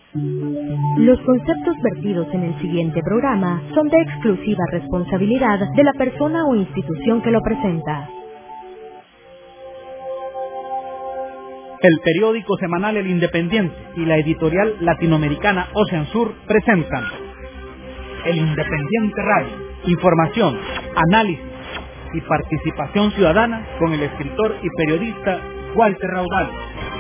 Los conceptos vertidos en el siguiente programa son de exclusiva responsabilidad de la persona o institución que lo presenta. El periódico semanal El Independiente y la editorial latinoamericana Ocean Sur presentan El Independiente Radio. Información, análisis y participación ciudadana con el escritor y periodista Walter Raudal.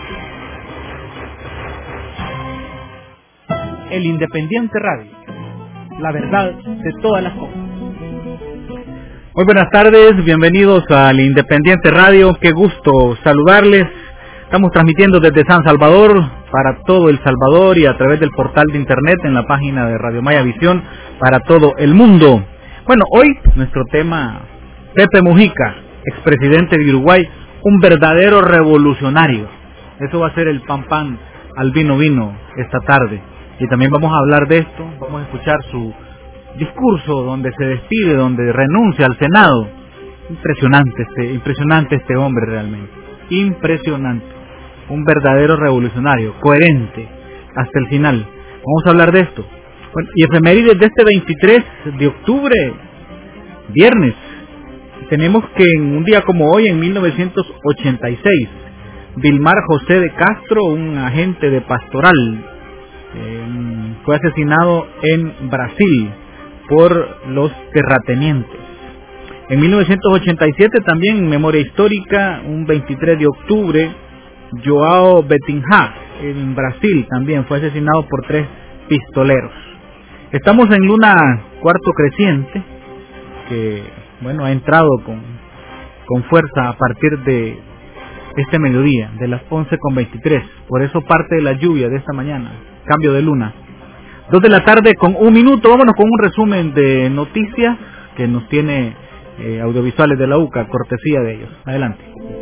El Independiente Radio, la verdad de todas las cosas. Muy buenas tardes, bienvenidos al Independiente Radio, qué gusto saludarles. Estamos transmitiendo desde San Salvador para todo El Salvador y a través del portal de internet en la página de Radio Maya Visión para todo el mundo. Bueno, hoy nuestro tema, Pepe Mujica, expresidente de Uruguay, un verdadero revolucionario. Eso va a ser el pan al vino esta tarde. Y también vamos a hablar de esto, vamos a escuchar su discurso donde se despide, donde renuncia al Senado. Impresionante este hombre realmente, impresionante, un verdadero revolucionario, coherente hasta el final. Vamos a hablar de esto. Bueno, y efemérides de este 23 de octubre, viernes. Tenemos que en un día como hoy, en 1986, Vilmar José de Castro, un agente de pastoral, fue asesinado en Brasil por los terratenientes. En 1987 también, en memoria histórica, un 23 de octubre, João Betinha en Brasil también fue asesinado por 3 pistoleros. Estamos en luna cuarto creciente, que bueno, ha entrado con fuerza a partir de este mediodía, de las 11:23. Por eso parte de la lluvia de esta mañana, cambio de luna. 2 de la tarde con 1 minuto. Vámonos con un resumen de noticias que nos tiene audiovisuales de la UCA, cortesía de ellos. Adelante.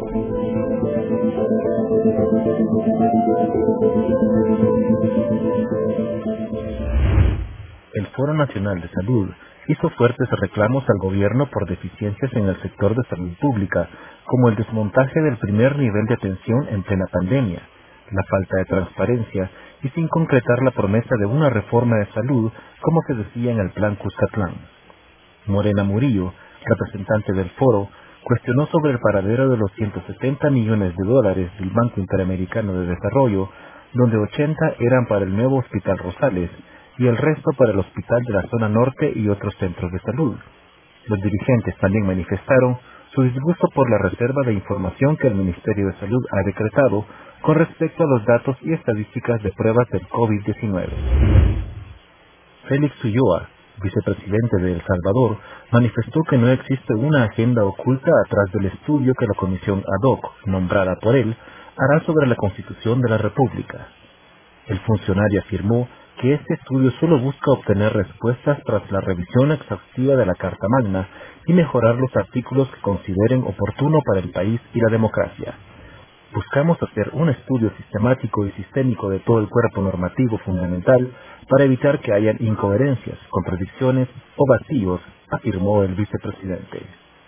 El Foro Nacional de Salud hizo fuertes reclamos al gobierno por deficiencias en el sector de salud pública, como el desmontaje del primer nivel de atención en plena pandemia, la falta de transparencia y sin concretar la promesa de una reforma de salud, como se decía en el Plan Cuscatlán. Morena Murillo, representante del foro, cuestionó sobre el paradero de los $170 millones del Banco Interamericano de Desarrollo, donde 80 eran para el nuevo Hospital Rosales y el resto para el Hospital de la Zona Norte y otros centros de salud. Los dirigentes también manifestaron su disgusto por la reserva de información que el Ministerio de Salud ha decretado con respecto a los datos y estadísticas de pruebas del COVID-19. Félix Ulloa, vicepresidente de El Salvador, manifestó que no existe una agenda oculta atrás del estudio que la comisión ad hoc, nombrada por él, hará sobre la Constitución de la República. El funcionario afirmó que este estudio solo busca obtener respuestas tras la revisión exhaustiva de la Carta Magna y mejorar los artículos que consideren oportuno para el país y la democracia. Buscamos hacer un estudio sistemático y sistémico de todo el cuerpo normativo fundamental para evitar que hayan incoherencias, contradicciones o vacíos, afirmó el vicepresidente.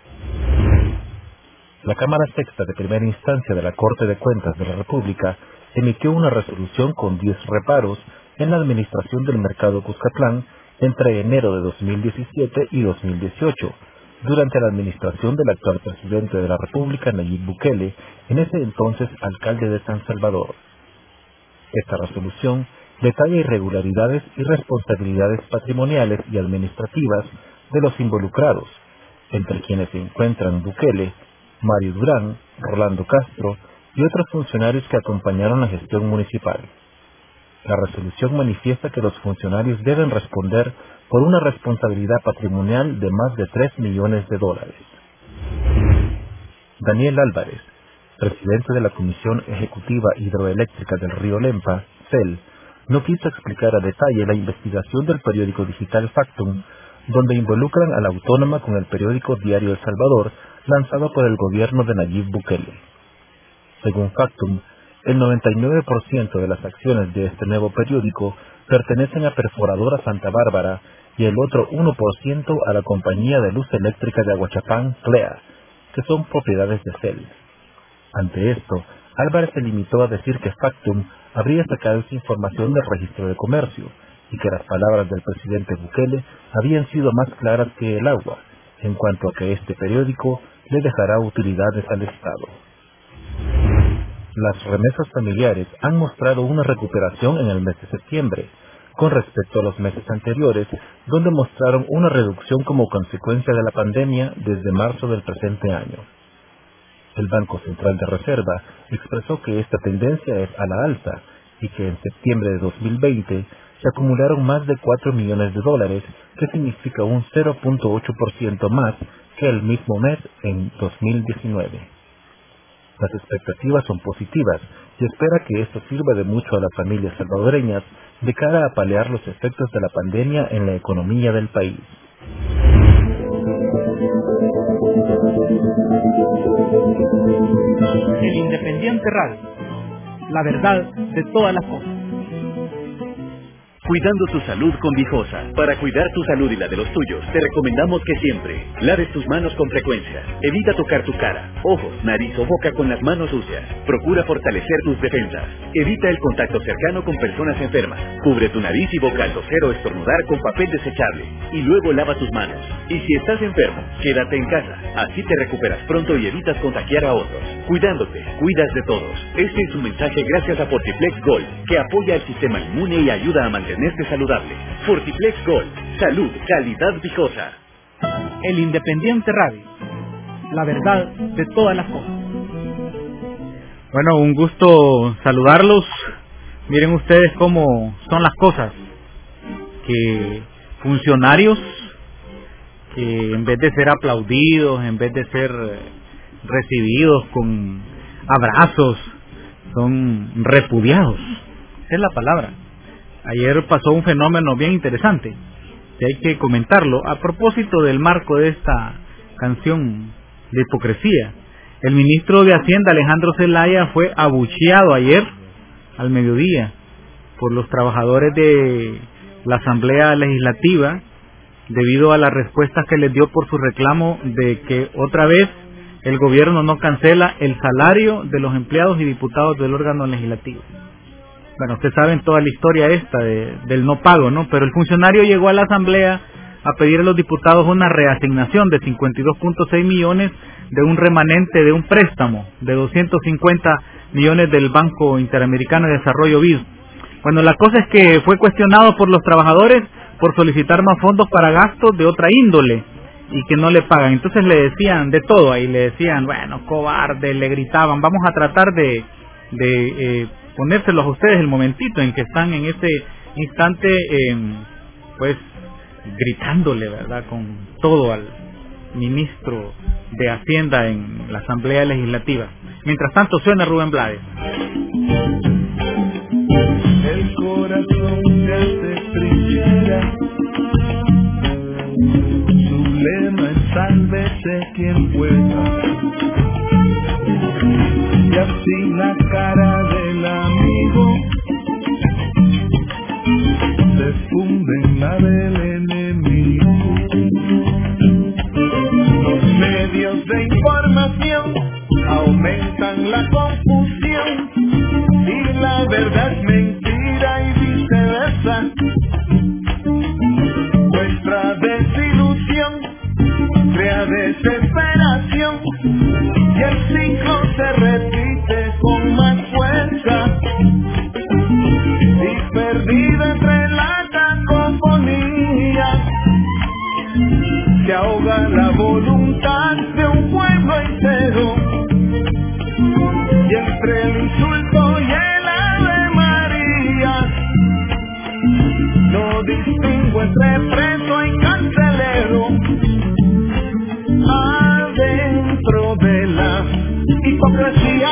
La Cámara Sexta de Primera Instancia de la Corte de Cuentas de la República emitió una resolución con 10 reparos en la administración del mercado Cuscatlán entre enero de 2017 y 2018, durante la administración del actual presidente de la República, Nayib Bukele, en ese entonces alcalde de San Salvador. Esta resolución detalla irregularidades y responsabilidades patrimoniales y administrativas de los involucrados, entre quienes se encuentran Bukele, Mario Durán, Rolando Castro y otros funcionarios que acompañaron la gestión municipal. La resolución manifiesta que los funcionarios deben responder por una responsabilidad patrimonial de más de $3 millones. Daniel Álvarez, presidente de la Comisión Ejecutiva Hidroeléctrica del Río Lempa, CEL, no quiso explicar a detalle la investigación del periódico digital Factum, donde involucran a la autónoma con el periódico Diario El Salvador, lanzado por el gobierno de Nayib Bukele. Según Factum, el 99% de las acciones de este nuevo periódico pertenecen a Perforadora Santa Bárbara y el otro 1% a la Compañía de Luz Eléctrica de Aguachapán, CLEA, que son propiedades de CEL. Ante esto, Álvarez se limitó a decir que Factum habría sacado esa información del registro de comercio y que las palabras del presidente Bukele habían sido más claras que el agua, en cuanto a que este periódico le dejará utilidades al Estado. Las remesas familiares han mostrado una recuperación en el mes de septiembre, con respecto a los meses anteriores, donde mostraron una reducción como consecuencia de la pandemia desde marzo del presente año. El Banco Central de Reserva expresó que esta tendencia es a la alza y que en septiembre de 2020 se acumularon más de 4 millones de dólares, que significa un 0.8% más que el mismo mes en 2019. Las expectativas son positivas y espera que esto sirva de mucho a las familias salvadoreñas de cara a paliar los efectos de la pandemia en la economía del país. El Independiente Radio, la verdad de todas las cosas. Cuidando tu salud con Vijosa. Para cuidar tu salud y la de los tuyos, te recomendamos que siempre laves tus manos con frecuencia. Evita tocar tu cara, ojos, nariz o boca con las manos sucias. Procura fortalecer tus defensas. Evita el contacto cercano con personas enfermas. Cubre tu nariz y boca al toser o estornudar con papel desechable. Y luego lava tus manos. Y si estás enfermo, quédate en casa. Así te recuperas pronto y evitas contagiar a otros. Cuidándote, cuidas de todos. Este es un mensaje gracias a Fortiplex Gold, que apoya el sistema inmune y ayuda a mantenerte saludable. Fortiplex Gold, salud, calidad Vijosa. El Independiente Radio, la verdad de todas las cosas. Bueno, un gusto saludarlos. Miren ustedes cómo son las cosas, que funcionarios que en vez de ser aplaudidos, en vez de ser recibidos con abrazos, son repudiados. Esa es la palabra. Ayer pasó un fenómeno bien interesante, que hay que comentarlo, a propósito del marco de esta canción de hipocresía. El ministro de Hacienda, Alejandro Zelaya, fue abucheado ayer, al mediodía, por los trabajadores de la Asamblea Legislativa, debido a las respuestas que les dio por su reclamo de que otra vez el gobierno no cancela el salario de los empleados y diputados del órgano legislativo. Bueno, ustedes saben toda la historia esta del no pago, ¿no? Pero el funcionario llegó a la Asamblea a pedir a los diputados una reasignación de 52.6 millones de un remanente de un préstamo de 250 millones del Banco Interamericano de Desarrollo BID. Bueno, la cosa es que fue cuestionado por los trabajadores por solicitar más fondos para gastos de otra índole y que no le pagan. Entonces le decían de todo ahí, le decían, bueno, cobarde, le gritaban, vamos a tratar de ponérselos a ustedes el momentito en que están en ese instante, pues gritándole, ¿verdad?, con todo al ministro de Hacienda en la Asamblea Legislativa. Mientras tanto suena Rubén Blades. El corazón se hace trinchera, su lema es sálvese quien pueda, y así la cara del amigo se funde en la del enemigo. Los medios de información aumentan la confusión y la verdad es mentira y viceversa. Nuestra desilusión crea desesperación y el ciclo se repite con más fuerza, y perdida entre la cacofonía se ahoga la voluntad de un pueblo entero, y entre el insulto y el Ave María no distingo entre preso y carcelero. Adentro de la hipocresía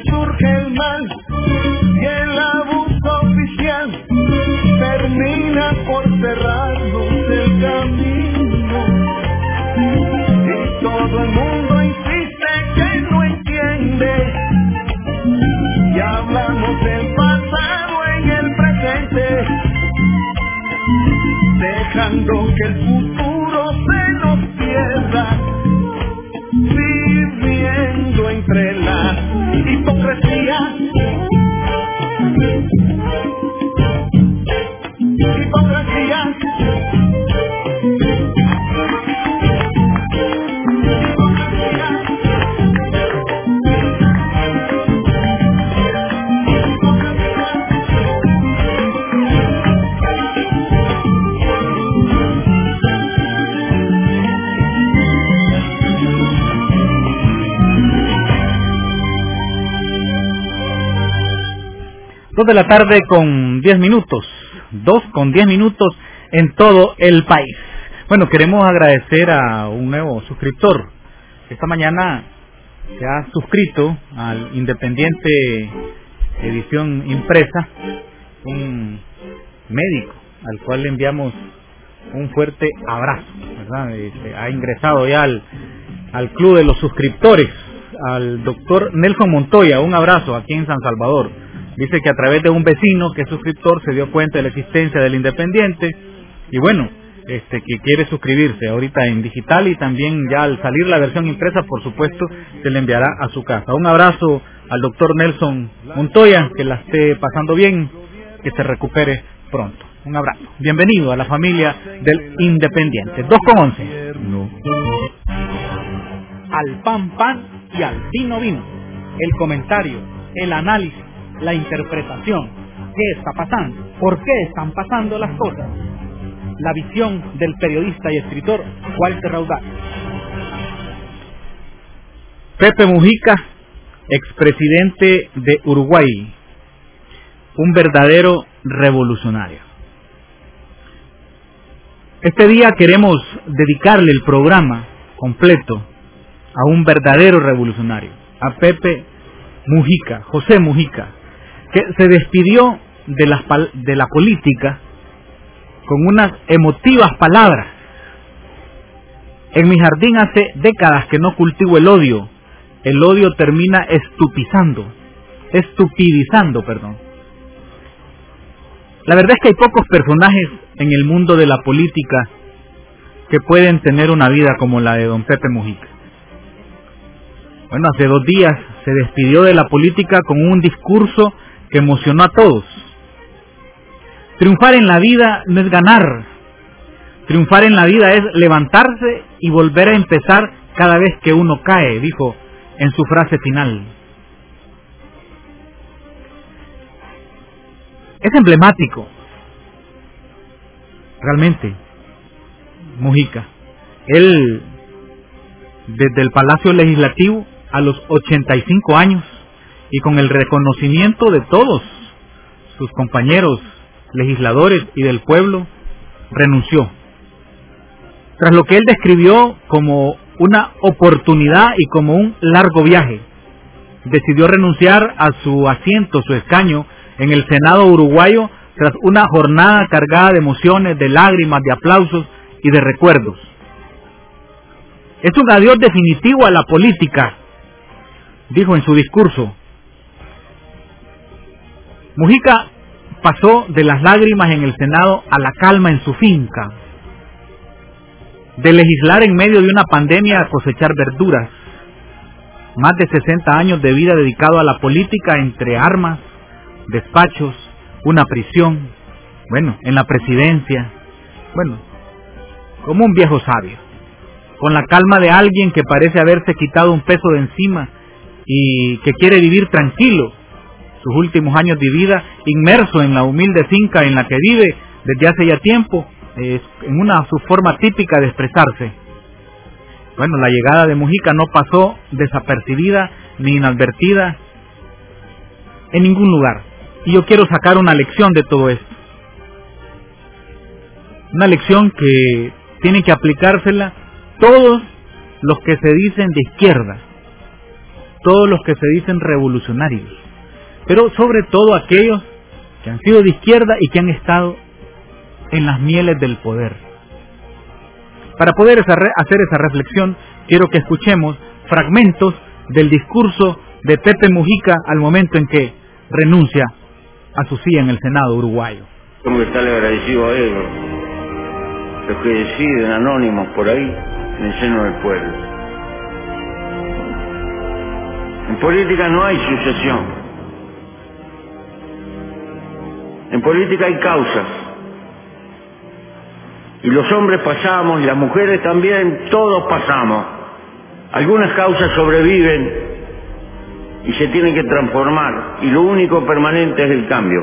surge el mal y el abuso oficial termina por cerrarnos el camino. Y todo el mundo insiste que no entiende. Y hablamos del pasado en el presente, dejando que el futuro se nos pierda, viviendo entre la hipocresía. Dos de la tarde con 10 minutos, 2:10 en todo el país. Bueno, queremos agradecer a un nuevo suscriptor. Esta mañana se ha suscrito al Independiente Edición Impresa, un médico al cual le enviamos un fuerte abrazo, ¿verdad? Ha ingresado ya al club de los suscriptores, al doctor Nelson Montoya, un abrazo aquí en San Salvador. Dice que a través de un vecino que es suscriptor se dio cuenta de la existencia del Independiente y bueno, que quiere suscribirse ahorita en digital y también ya al salir la versión impresa, por supuesto, se le enviará a su casa. Un abrazo al doctor Nelson Montoya, que la esté pasando bien, que se recupere pronto. Un abrazo. Bienvenido a la familia del Independiente. 2:11. Al pan y al vino. El comentario, el análisis, la interpretación. ¿Qué está pasando? ¿Por qué están pasando las cosas? La visión del periodista y escritor Walter Raudal. Pepe Mujica, expresidente de Uruguay, un verdadero revolucionario. Este día queremos dedicarle el programa completo a un verdadero revolucionario, a Pepe Mujica, José Mujica, que se despidió de la política con unas emotivas palabras. En mi jardín hace décadas que no cultivo el odio. El odio termina estupidizando. La verdad es que hay pocos personajes en el mundo de la política que pueden tener una vida como la de don Pepe Mujica. Bueno, hace 2 días se despidió de la política con un discurso que emocionó a todos. Triunfar en la vida no es ganar. Triunfar en la vida es levantarse y volver a empezar cada vez que uno cae, dijo en su frase final. Es emblemático, realmente, Mujica. Él, desde el Palacio Legislativo, a los 85 años, y con el reconocimiento de todos sus compañeros legisladores y del pueblo, renunció. Tras lo que él describió como una oportunidad y como un largo viaje, decidió renunciar a su asiento, su escaño en el Senado uruguayo, tras una jornada cargada de emociones, de lágrimas, de aplausos y de recuerdos. Es un adiós definitivo a la política, dijo en su discurso. Mujica pasó de las lágrimas en el Senado a la calma en su finca, de legislar en medio de una pandemia a cosechar verduras. Más de 60 años de vida dedicado a la política, entre armas, despachos, una prisión, en la presidencia, como un viejo sabio, con la calma de alguien que parece haberse quitado un peso de encima y que quiere vivir tranquilo sus últimos años de vida, inmerso en la humilde finca en la que vive desde hace ya tiempo, en su forma típica de expresarse. La llegada de Mujica no pasó desapercibida ni inadvertida en ningún lugar. Y yo quiero sacar una lección de todo esto. Una lección que tienen que aplicársela todos los que se dicen de izquierda. todos los que se dicen revolucionarios, pero sobre todo aquellos que han sido de izquierda y que han estado en las mieles del poder. Para poder hacer esa reflexión, quiero que escuchemos fragmentos del discurso de Pepe Mujica al momento en que renuncia a su silla en el Senado uruguayo. Tengo que estarle agradecido a ellos, los que deciden anónimos por ahí en el seno del pueblo. En política no hay sucesión. En política hay causas. Y los hombres pasamos, y las mujeres también, todos pasamos. Algunas causas sobreviven y se tienen que transformar, y lo único permanente es el cambio.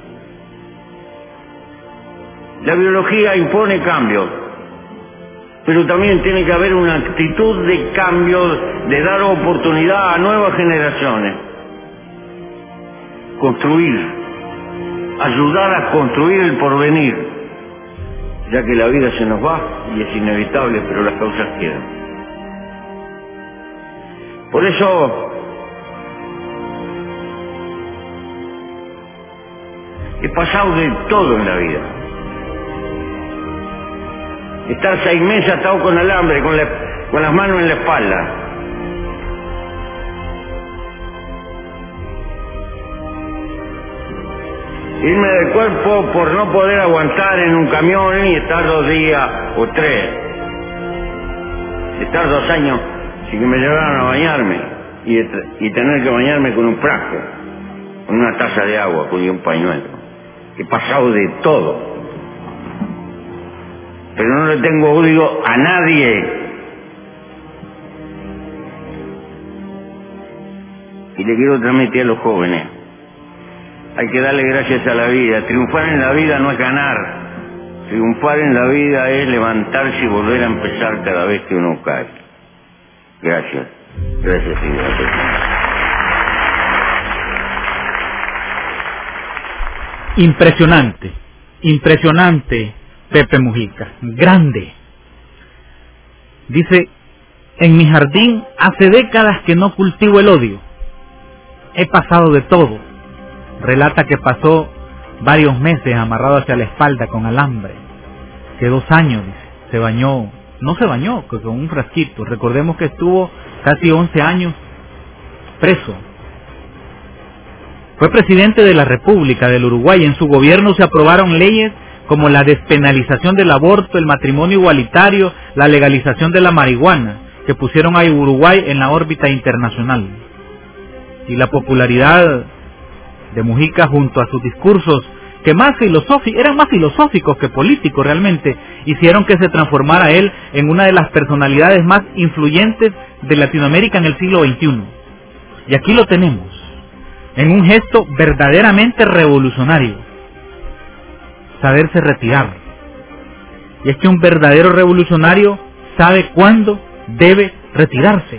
La biología impone cambio, pero también tiene que haber una actitud de cambio, de dar oportunidad a nuevas generaciones. Construir, ayudar a construir el porvenir, ya que la vida se nos va y es inevitable, pero las causas quedan. Por eso he pasado de todo en la vida. Estar 6 meses atado con alambre, con las manos en la espalda. Irme del cuerpo por no poder aguantar en un camión y estar 2 días o 3. Estar 2 años sin que me llevaran a bañarme y tener que bañarme con un frasco, con una taza de agua, con un pañuelo. He pasado de todo. Pero no le tengo odio a nadie. Y le quiero transmitir a los jóvenes. Hay que darle gracias a la vida. Triunfar en la vida no es ganar. Triunfar en la vida es levantarse y volver a empezar cada vez que uno cae. Gracias. Gracias, gracias. Impresionante. Impresionante. Pepe Mujica, grande. Dice, en mi jardín hace décadas que no cultivo el odio. He pasado de todo. Relata que pasó varios meses amarrado hacia la espalda con alambre. Que 2 años, dice, se bañó, no se bañó, con un frasquito. Recordemos que estuvo casi 11 años preso. Fue presidente de la República del Uruguay. En su gobierno se aprobaron leyes como la despenalización del aborto, el matrimonio igualitario, la legalización de la marihuana, que pusieron a Uruguay en la órbita internacional. Y la popularidad de Mujica junto a sus discursos, que eran más filosóficos que políticos realmente, hicieron que se transformara él en una de las personalidades más influyentes de Latinoamérica en el siglo XXI. Y aquí lo tenemos, en un gesto verdaderamente revolucionario. Saberse retirar. Y es que un verdadero revolucionario sabe cuándo debe retirarse.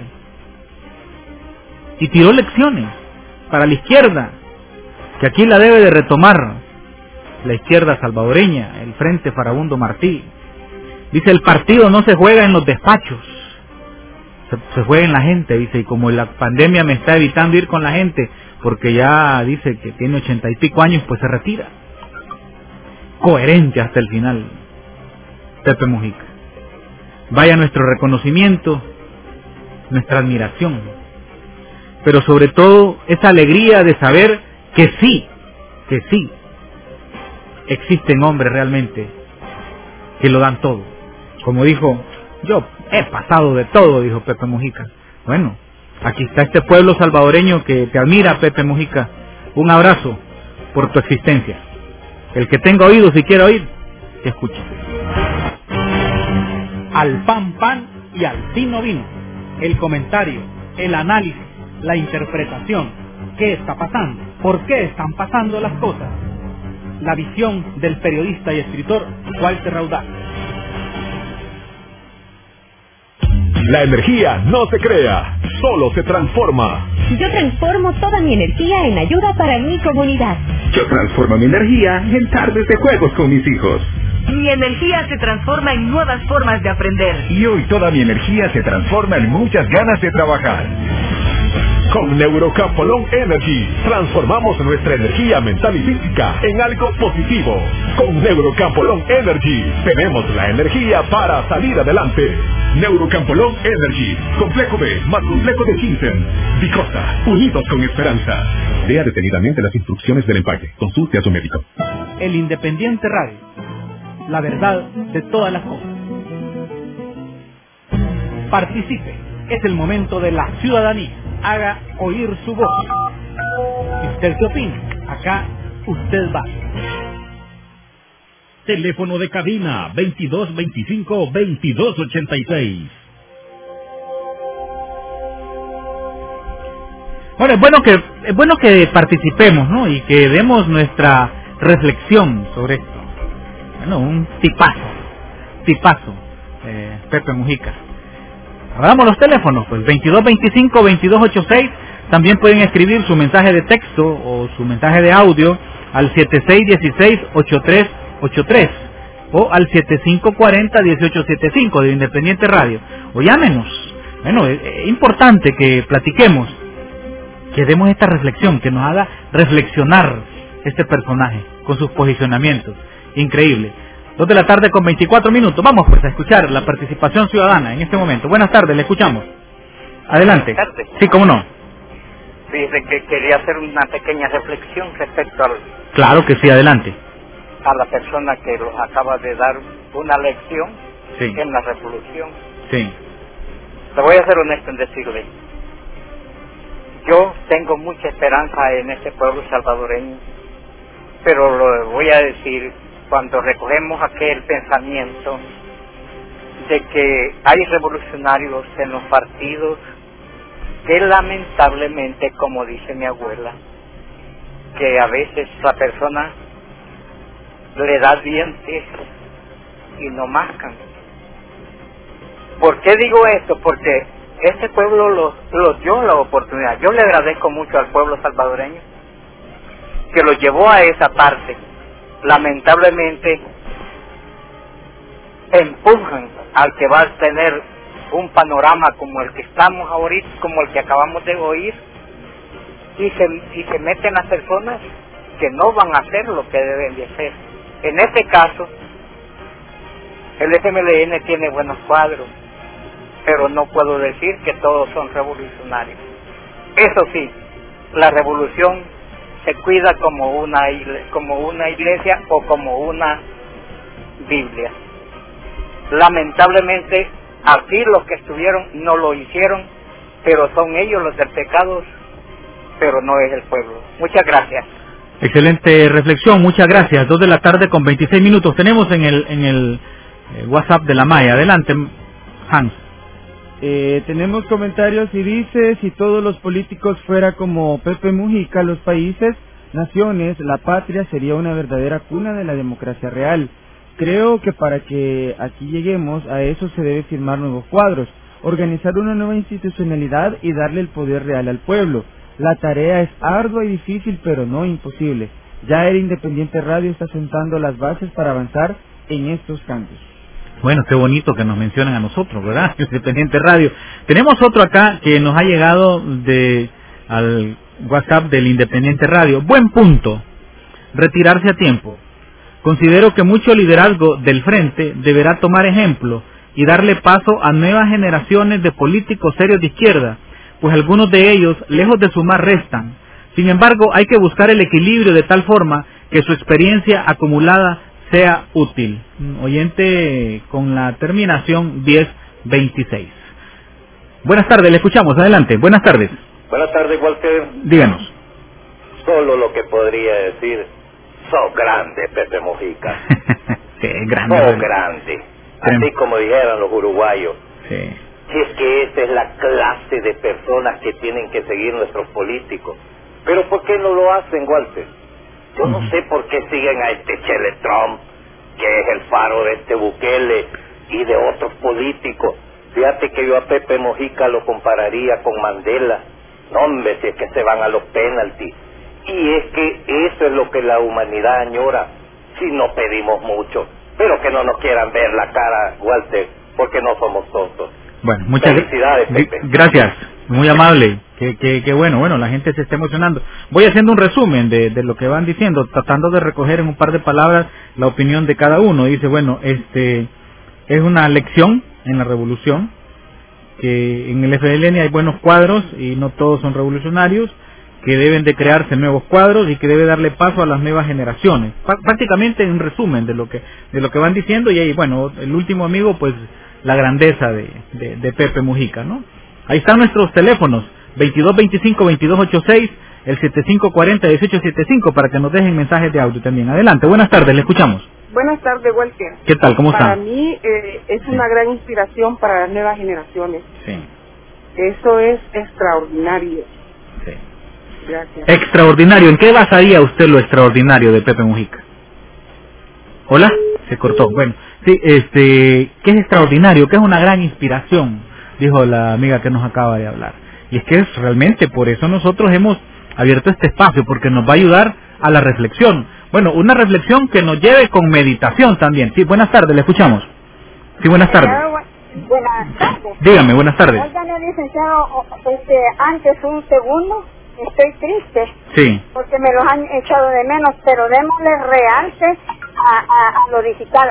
Y tiró lecciones para la izquierda, que aquí la debe de retomar la izquierda salvadoreña, el Frente Farabundo Martí. Dice, el partido no se juega en los despachos, se juega en la gente, dice, y como la pandemia me está evitando ir con la gente, porque ya dice que tiene 80 y pico años, pues se retira. Coherente hasta el final, Pepe Mujica. Vaya nuestro reconocimiento, nuestra admiración, pero sobre todo esa alegría de saber que sí, existen hombres realmente que lo dan todo. Como dijo, yo he pasado de todo, dijo Pepe Mujica. Bueno, aquí está este pueblo salvadoreño que te admira, Pepe Mujica. Un abrazo por tu existencia. El que tenga oídos y quiera oír, que escuche. Al pan y al vino vino. El comentario, el análisis, la interpretación. ¿Qué está pasando? ¿Por qué están pasando las cosas? La visión del periodista y escritor Walter Raudal. La energía no se crea, solo se transforma. Yo transformo toda mi energía en ayuda para mi comunidad. Yo transformo mi energía en tardes de juegos con mis hijos. Mi energía se transforma en nuevas formas de aprender. Y hoy toda mi energía se transforma en muchas ganas de trabajar. Con Neurocampolón Energy transformamos nuestra energía mental y física en algo positivo. Con Neurocampolón Energy tenemos la energía para salir adelante. Neurocampolón Energy, complejo B más complejo de ginseng. Vicosa, unidos con esperanza. Lea detenidamente las instrucciones del empaque. Consulte a su médico. El Independiente Radio, la verdad de todas las cosas. Participe, es el momento de la ciudadanía. Haga oír su voz. ¿Y usted qué opina? Acá usted va. Teléfono de cabina 2225-2286. Bueno, es bueno que participemos, ¿no? Y que demos nuestra reflexión sobre esto. Bueno, un tipazo, Pepe Mujica. Hagamos los teléfonos, pues 2225-2286. También pueden escribir su mensaje de texto o su mensaje de audio al 7616-8383 o al 7540-1875 de Independiente Radio. O llámenos. Bueno, es importante que platiquemos, que demos esta reflexión, que nos haga reflexionar este personaje con sus posicionamientos. Increíble. 2 de la tarde con 24 minutos. Vamos pues a escuchar la participación ciudadana en este momento. Buenas tardes, le escuchamos. Adelante. Buenas tardes. Sí, cómo no. Fíjese que quería hacer una pequeña reflexión respecto Claro que sí, adelante. A la persona que acaba de dar una lección en la revolución. Sí. Le voy a ser honesto en decirle, yo tengo mucha esperanza en este pueblo salvadoreño, pero lo voy a decir, cuando recogemos aquel pensamiento de que hay revolucionarios en los partidos que lamentablemente, como dice mi abuela, que a veces la persona le da dientes y no mascan. ¿Por qué digo esto? Porque este pueblo los dio la oportunidad. Yo le agradezco mucho al pueblo salvadoreño que lo llevó a esa parte. Lamentablemente empujan al que va a tener un panorama como el que estamos ahorita, como el que acabamos de oír, y se meten las personas que no van a hacer lo que deben de hacer. En este caso, el FMLN tiene buenos cuadros, pero no puedo decir que todos son revolucionarios. Eso sí, la revolución se cuida como una iglesia o como una Biblia. Lamentablemente, aquí los que estuvieron no lo hicieron, pero son ellos los del pecado, pero no es el pueblo. Muchas gracias. Excelente reflexión, muchas gracias. 2 de la tarde con 26 minutos. Tenemos en el WhatsApp de la Maya. Adelante, Hans. Tenemos comentarios y dice, si todos los políticos fuera como Pepe Mujica, los países, naciones, la patria sería una verdadera cuna de la democracia real. Creo que para que aquí lleguemos a eso se debe firmar nuevos cuadros, organizar una nueva institucionalidad y darle el poder real al pueblo. La tarea es ardua y difícil, pero no imposible. Ya el Independiente Radio está sentando las bases para avanzar en estos cambios. Bueno, qué bonito que nos mencionen a nosotros, ¿verdad? Independiente Radio. Tenemos otro acá que nos ha llegado al WhatsApp del Independiente Radio. Buen punto. Retirarse a tiempo. Considero que mucho liderazgo del frente deberá tomar ejemplo y darle paso a nuevas generaciones de políticos serios de izquierda, pues algunos de ellos, lejos de sumar, restan. Sin embargo, hay que buscar el equilibrio de tal forma que su experiencia acumulada sea útil. Oyente con la terminación 1026. Buenas tardes, le escuchamos, adelante. Buenas tardes. Buenas tardes, Walter. Díganos. Solo lo que podría decir, sos grande, Pepe Mujica. Sí, grande. Sos grande. Así como dijeran los uruguayos. Sí. Si es que esta es la clase de personas que tienen que seguir nuestros políticos. Pero ¿por qué no lo hacen, Walter? Yo no sé por qué siguen a este Chele Trump, que es el faro de este Bukele y de otros políticos. Fíjate que yo a Pepe Mujica lo compararía con Mandela. No, hombre, si es que se van a los penaltis. Y es que eso es lo que la humanidad añora, si no pedimos mucho. Pero que no nos quieran ver la cara, Walter, porque no somos tontos. Bueno, muchas felicidades, Pepe. Gracias, muy amable. Que bueno, la gente se está emocionando. Voy haciendo un resumen de lo que van diciendo, tratando de recoger en un par de palabras la opinión de cada uno. Dice, bueno, es una lección en la revolución, que en el FLN hay buenos cuadros y no todos son revolucionarios, que deben de crearse nuevos cuadros y que debe darle paso a las nuevas generaciones. Prácticamente un resumen de lo que van diciendo. Y ahí, bueno, el último amigo, pues la grandeza de Pepe Mujica, ¿no? Ahí están nuestros teléfonos, 2225-2286, el 7540-1875, para que nos dejen mensajes de audio también. Adelante, buenas tardes, le escuchamos. Buenas tardes, Walter. ¿Qué tal? ¿Cómo está? Para mí es una gran inspiración para las nuevas generaciones. Sí. Eso es extraordinario. Sí. Gracias. Extraordinario. ¿En qué basaría usted lo extraordinario de Pepe Mujica? ¿Hola? Se cortó. Bueno, sí, ¿qué es extraordinario? ¿Qué es una gran inspiración? Dijo la amiga que nos acaba de hablar. Y es que es realmente por eso nosotros hemos abierto este espacio, porque nos va a ayudar a la reflexión. Bueno, una reflexión que nos lleve con meditación también. Sí, buenas tardes, le escuchamos. Sí, buenas tardes. Buenas tardes. Dígame, buenas tardes. Oigan, licenciado, antes un segundo, estoy triste. Sí. Porque me los han echado de menos, pero démosle realce a lo digital,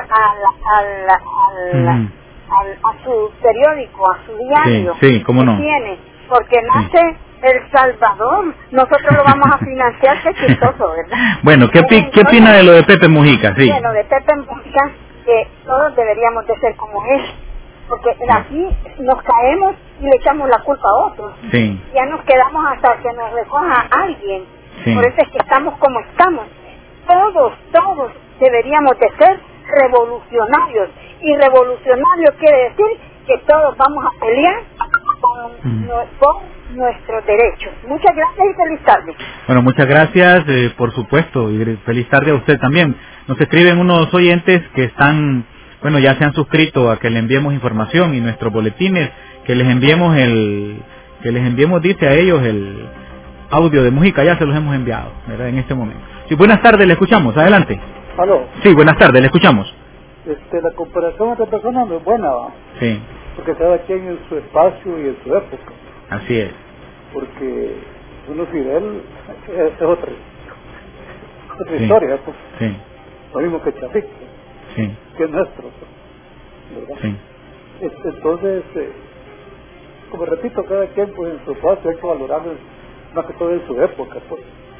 a su periódico, a su diario. Sí, cómo no. Que tiene, porque nace El Salvador, nosotros lo vamos a financiar, qué chistoso, ¿verdad? Bueno, ¿qué opina de lo de Pepe Mujica? Sí. De lo de Pepe Mujica, que todos deberíamos de ser como él, porque aquí nos caemos y le echamos la culpa a otros. Sí. Ya nos quedamos hasta que nos recoja alguien. Sí. Por eso es que estamos como estamos. Todos deberíamos de ser revolucionarios, y revolucionario quiere decir que todos vamos a pelear por nuestros derechos. Muchas gracias y feliz tarde. Bueno, muchas gracias, por supuesto, y feliz tarde a usted también. Nos escriben unos oyentes que están, bueno, ya se han suscrito a que le enviemos información y nuestros boletines, que les enviemos dice a ellos el audio de Mujica, ya se los hemos enviado, ¿verdad? En este momento. Sí, buenas tardes, le escuchamos, adelante. ¿Aló? Sí, buenas tardes, le escuchamos. La comparación entre personas no es buena, ¿va? Sí. Porque cada quien en su espacio y en su época. Así es. Porque uno Fidel es otra sí. Historia, pues. Sí. Lo mismo que Chafico, sí. que es nuestro, pues, ¿verdad? Sí. Entonces, como repito, cada quien pues en su espacio hay que valorarlo más que todo en su época, pues,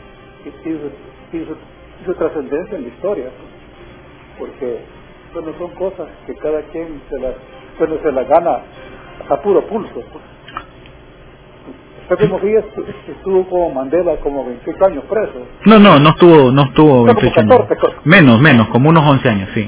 y su trascendencia en la historia, pues, porque bueno, son cosas que cada quien se las gana a puro pulso, pues. Pepe Mujica estuvo como Mandela como 28 años preso. No estuvo 28 como 14, años. Menos, como unos 11 años, sí.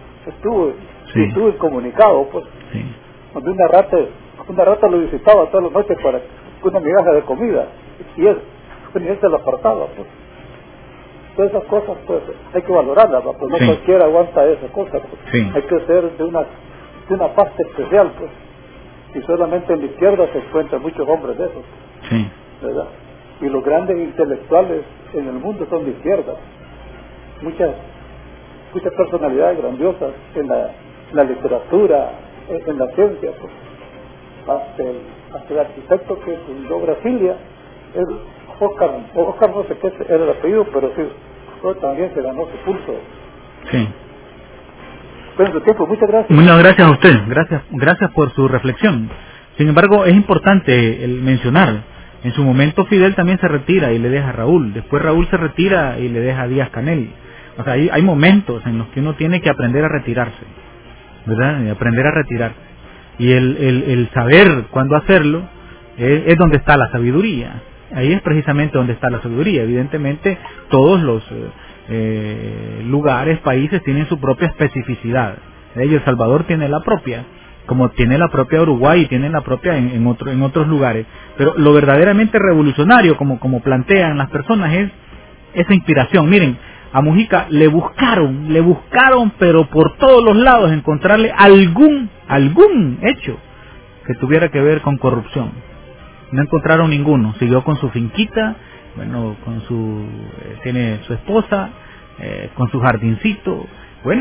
Estuvo incomunicado, pues. Sí. Donde una rata lo visitaba todas las noches para una migaja de comida, y él se la apartaba, pues. Todas esas cosas, pues, hay que valorarlas, pues no sí. cualquiera aguanta esas cosas, pues. Sí. Hay que ser de una pasta especial, pues. Y solamente en la izquierda se encuentran muchos hombres de esos, sí. ¿verdad? Y los grandes intelectuales en el mundo son de izquierda. Muchas personalidades grandiosas en la literatura, en la ciencia, pues. Hasta el arquitecto que fundó Brasilia, Oscar no sé qué era el apellido, pero sí, también se ganó su pulso. Sí. Bueno, su tiempo, muchas gracias. Muchas gracias a usted, gracias por su reflexión. Sin embargo, es importante el mencionar, en su momento Fidel también se retira y le deja a Raúl, después Raúl se retira y le deja a Díaz-Canel. O sea, hay momentos en los que uno tiene que aprender a retirarse, ¿verdad? Aprender a retirarse. Y el saber cuándo hacerlo es donde está la sabiduría. Ahí es precisamente donde está la sabiduría. Evidentemente, todos los lugares, países tienen su propia especificidad. El Salvador tiene la propia, como tiene la propia Uruguay y tiene la propia en otros lugares. Pero lo verdaderamente revolucionario, como plantean las personas, es esa inspiración. Miren, a Mujica le buscaron, pero por todos los lados encontrarle algún hecho que tuviera que ver con corrupción. No encontraron ninguno. Siguió con su finquita, bueno, tiene su esposa, con su jardincito, bueno,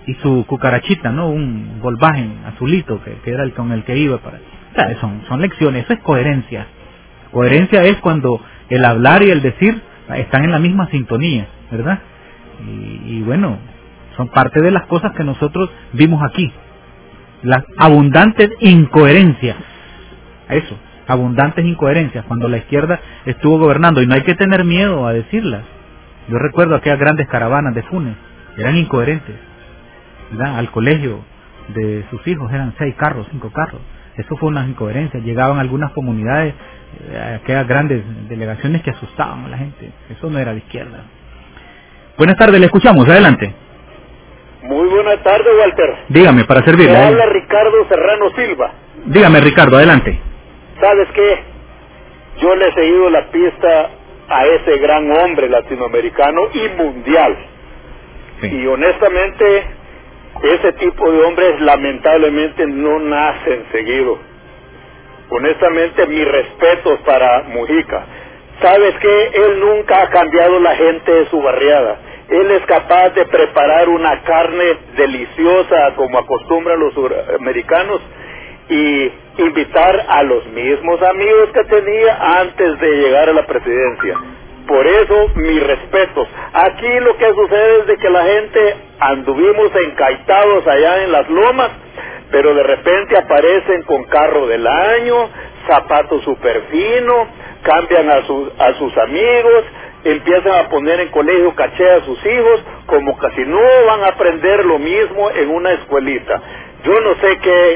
y su cucarachita, ¿no? Un Volkswagen azulito que era el con el que iba para... O sea, son lecciones, eso es coherencia. Coherencia es cuando el hablar y el decir están en la misma sintonía, ¿verdad? Y bueno, son parte de las cosas que nosotros vimos aquí. Las abundantes incoherencias. Eso, abundantes incoherencias, cuando la izquierda estuvo gobernando, y no hay que tener miedo a decirlas. Yo recuerdo aquellas grandes caravanas de Funes, eran incoherentes, ¿verdad? Al colegio de sus hijos eran 6 carros, 5 carros. Eso fue una incoherencia. Llegaban a algunas comunidades, aquellas grandes delegaciones que asustaban a la gente. Eso no era de izquierda. Buenas tardes, le escuchamos, adelante. Muy buenas tardes, Walter. Dígame, para servirle. Me habla Ricardo Serrano Silva. Dígame, Ricardo, adelante. ¿Sabes qué? Yo le he seguido la pista a ese gran hombre latinoamericano y mundial. Sí. Y honestamente, ese tipo de hombres lamentablemente no nacen seguido. Honestamente, mis respetos para Mujica. ¿Sabes qué? Él nunca ha cambiado la gente de su barriada. Él es capaz de preparar una carne deliciosa como acostumbran los americanos y invitar a los mismos amigos que tenía antes de llegar a la presidencia. Por eso, mis respetos. Aquí lo que sucede es de que la gente anduvimos encaitados allá en las lomas, pero de repente aparecen con carro del año, zapatos super finos, cambian a sus amigos, empiezan a poner en colegio caché a sus hijos, como casi no van a aprender lo mismo en una escuelita. Yo no sé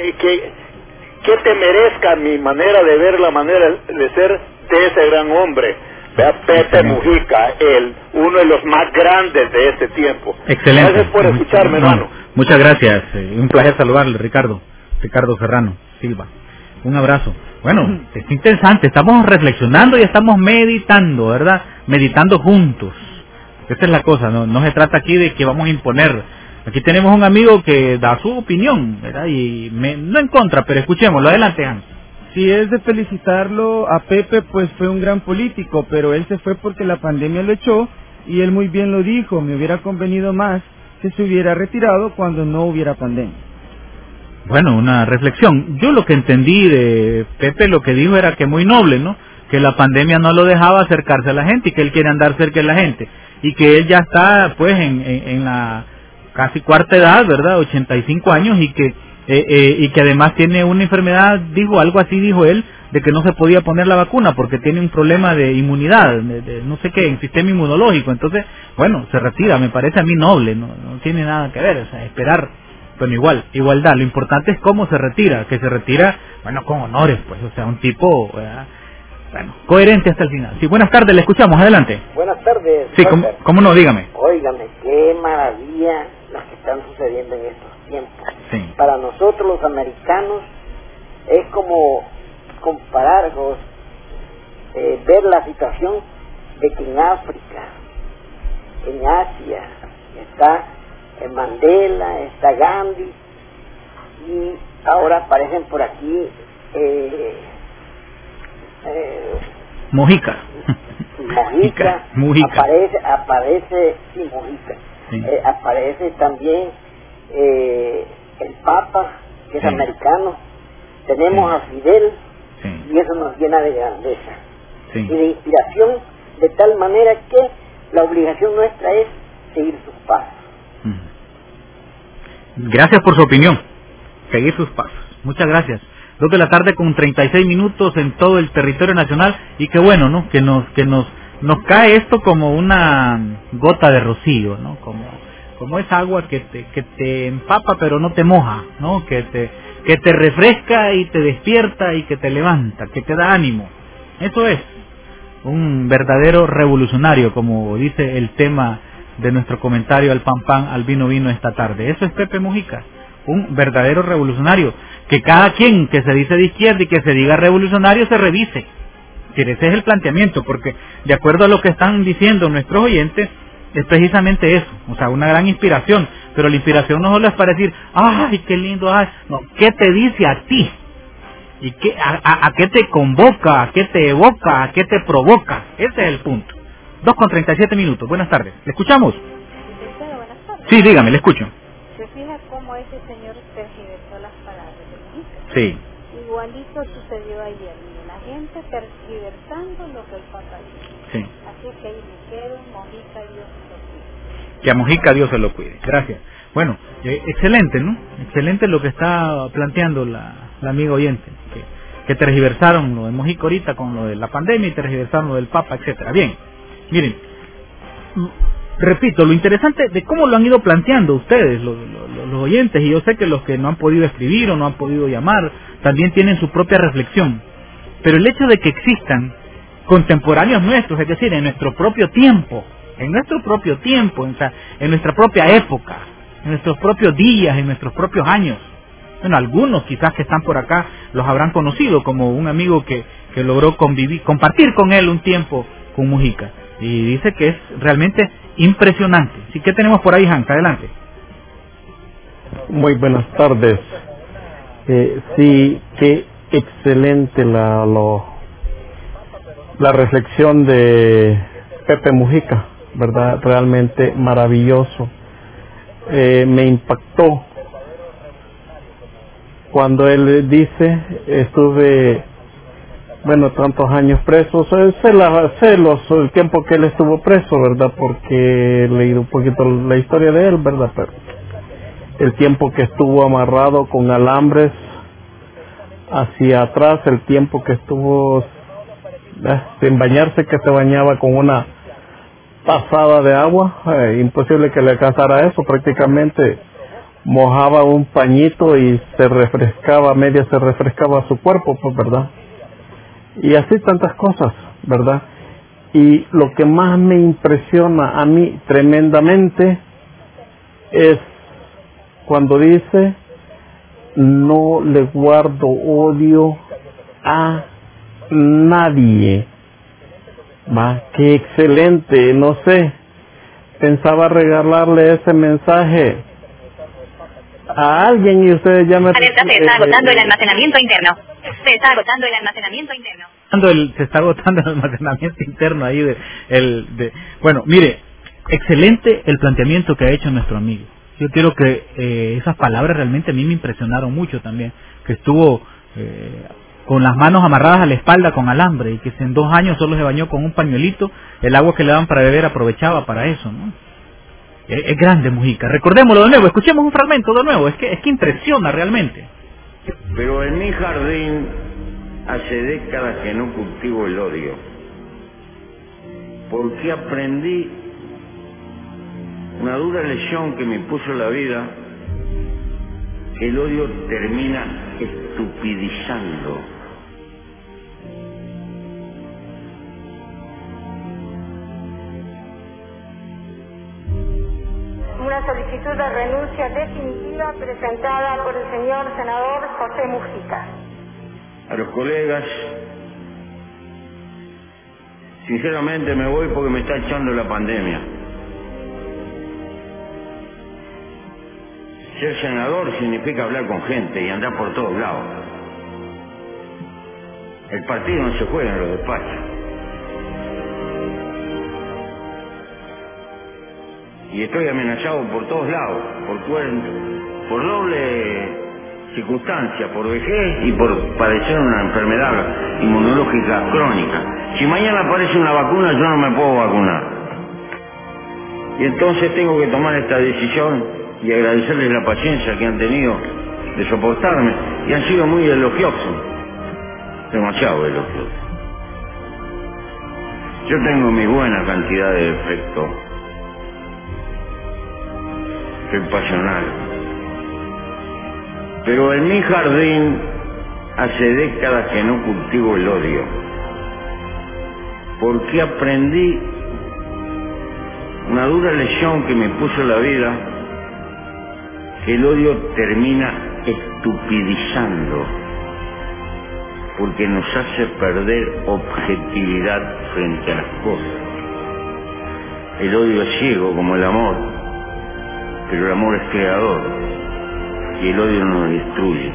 qué te merezca mi manera de ver, la manera de ser de ese gran hombre, Pepe Mujica, uno de los más grandes de este tiempo. Excelente. Gracias por escucharme, hermano. Muchas gracias, un placer saludarle, Ricardo Serrano Silva. Un abrazo. Bueno, es interesante, estamos reflexionando y estamos meditando, ¿verdad? Meditando juntos. Esa es la cosa, no se trata aquí de que vamos a imponer. Aquí tenemos un amigo que da su opinión, ¿verdad? Y no en contra, pero escuchémoslo. Adelante, Hans. Si es de felicitarlo a Pepe, pues fue un gran político, pero él se fue porque la pandemia lo echó, y él muy bien lo dijo, me hubiera convenido más que se hubiera retirado cuando no hubiera pandemia. Bueno, una reflexión. Yo lo que entendí de Pepe, lo que dijo era que muy noble, ¿no? Que la pandemia no lo dejaba acercarse a la gente y que él quiere andar cerca de la gente. Y que él ya está, pues, en la casi cuarta edad, ¿verdad? 85 años y que además tiene una enfermedad, dijo, algo así dijo él, de que no se podía poner la vacuna porque tiene un problema de inmunidad, de no sé qué, en sistema inmunológico. Entonces, bueno, se retira, me parece a mí noble, no tiene nada que ver, o sea, esperar. Bueno, igualdad, lo importante es cómo se retira, que se retira, bueno, con honores, pues, o sea, un tipo, ¿verdad? Bueno, coherente hasta el final. Sí, buenas tardes, le escuchamos, adelante. Buenas tardes. Sí, ¿cómo no? Dígame. Óigame, qué maravilla las que están sucediendo en estos tiempos. Sí. Para nosotros los americanos es como comparar, ver la situación de que en África, en Asia, está Mandela, está Gandhi, y ahora aparecen por aquí Mujica. Mujica. Aparece sí, Mujica. Sí. Aparece también el Papa, que es americano. Tenemos a Fidel, y eso nos llena de grandeza y de inspiración, de tal manera que la obligación nuestra es seguir sus pasos. Gracias por su opinión. Seguir sus pasos. Muchas gracias. 2 de la tarde con 36 minutos en todo el territorio nacional, y qué bueno, ¿no? Que nos cae esto como una gota de rocío, ¿no? Como esa agua que te empapa pero no te moja, ¿no? Que te refresca y te despierta y que te levanta, que te da ánimo. Eso es un verdadero revolucionario, como dice el tema de nuestro comentario al pan al vino esta tarde. Eso es Pepe Mujica, un verdadero revolucionario. Que cada quien que se dice de izquierda y que se diga revolucionario se revise. Ese es el planteamiento, porque de acuerdo a lo que están diciendo nuestros oyentes, es precisamente eso, o sea, una gran inspiración. Pero la inspiración no solo es para decir, ¡ay, qué lindo! Ay, no, ¿qué te dice a ti? ¿Y a qué te convoca? ¿A qué te evoca? ¿A qué te provoca? Ese es el punto. 2 con 37 minutos. Buenas tardes. ¿Le escuchamos? Buenas tardes. Sí, dígame, le escucho. Se fija cómo ese señor tergiversó las palabras de Mujica. Sí. Igualito sucedió ayer, mire, la gente tergiversando lo que el Papa dijo. Sí. Así que ahí me quedo, Mujica, Dios se lo cuide. Que a Mujica Dios se lo cuide. Gracias. Bueno, excelente, ¿no? Excelente lo que está planteando la amiga oyente. Que tergiversaron lo de Mujica ahorita con lo de la pandemia y tergiversaron lo del Papa, etcétera. Bien, miren, repito, lo interesante de cómo lo han ido planteando ustedes, los oyentes, y yo sé que los que no han podido escribir o no han podido llamar, también tienen su propia reflexión. Pero el hecho de que existan contemporáneos nuestros, es decir, en nuestro propio tiempo, en nuestra propia época, en nuestros propios días, en nuestros propios años. Bueno, algunos quizás que están por acá los habrán conocido, como un amigo que logró compartir con él un tiempo con Mujica. Y dice que es realmente impresionante. ¿Sí? ¿Qué tenemos por ahí, Hank? Adelante. Muy buenas tardes. Sí, qué excelente la reflexión de Pepe Mujica, ¿verdad? Realmente maravilloso. Me impactó cuando él dice, estuve, tantos años preso, el tiempo que él estuvo preso, ¿verdad? Porque he leído un poquito la historia de él, ¿verdad? Pero el tiempo que estuvo amarrado con alambres hacia atrás, el tiempo que estuvo sin bañarse, que se bañaba con una tazada de agua, imposible que le alcanzara eso, prácticamente mojaba un pañito y se refrescaba su cuerpo, pues, ¿verdad? Y así tantas cosas, ¿verdad? Y lo que más me impresiona a mí tremendamente es cuando dice, no le guardo odio a nadie. Qué excelente, no sé, pensaba regalarle ese mensaje a alguien y ustedes ya me... Alerta, se está agotando el almacenamiento interno. Se está agotando el almacenamiento interno. Se está agotando el almacenamiento interno ahí Bueno, mire, excelente el planteamiento que ha hecho nuestro amigo. Yo quiero que esas palabras realmente a mí me impresionaron mucho también, que estuvo con las manos amarradas a la espalda con alambre y que en 2 años solo se bañó con un pañuelito, el agua que le daban para beber aprovechaba para eso, ¿no? Es grande Mujica. Recordémoslo de nuevo, escuchemos un fragmento de nuevo, es que impresiona realmente. Pero en mi jardín hace décadas que no cultivo el odio, porque aprendí una dura lección que me impuso la vida, que el odio termina estupidizando. Una solicitud de renuncia definitiva presentada por el señor senador José Mujica. A los colegas, sinceramente me voy porque me está echando la pandemia. Ser senador significa hablar con gente y andar por todos lados. El partido no se juega en los despachos. Y estoy amenazado por todos lados, por doble circunstancia, por vejez y por padecer una enfermedad inmunológica crónica. Si mañana aparece una vacuna, yo no me puedo vacunar. Y entonces tengo que tomar esta decisión y agradecerles la paciencia que han tenido de soportarme, y han sido muy elogiosos, demasiado elogiosos. Yo tengo mi buena cantidad de defectos. Soy pasional. Pero en mi jardín hace décadas que no cultivo el odio, porque aprendí una dura lección que me puso la vida, que el odio termina estupidizando, porque nos hace perder objetividad frente a las cosas. El odio es ciego como el amor, pero el amor es creador y el odio nos destruye.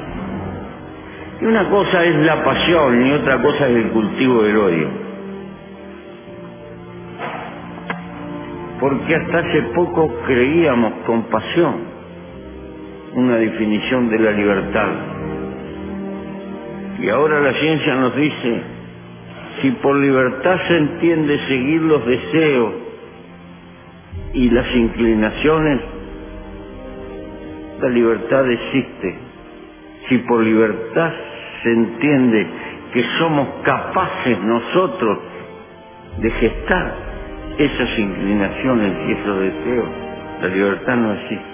Y una cosa es la pasión y otra cosa es el cultivo del odio. Porque hasta hace poco creíamos con pasión una definición de la libertad. Y ahora la ciencia nos dice, si por libertad se entiende seguir los deseos y las inclinaciones, la libertad existe. Si por libertad se entiende que somos capaces nosotros de gestar esas inclinaciones y esos deseos, la libertad no existe.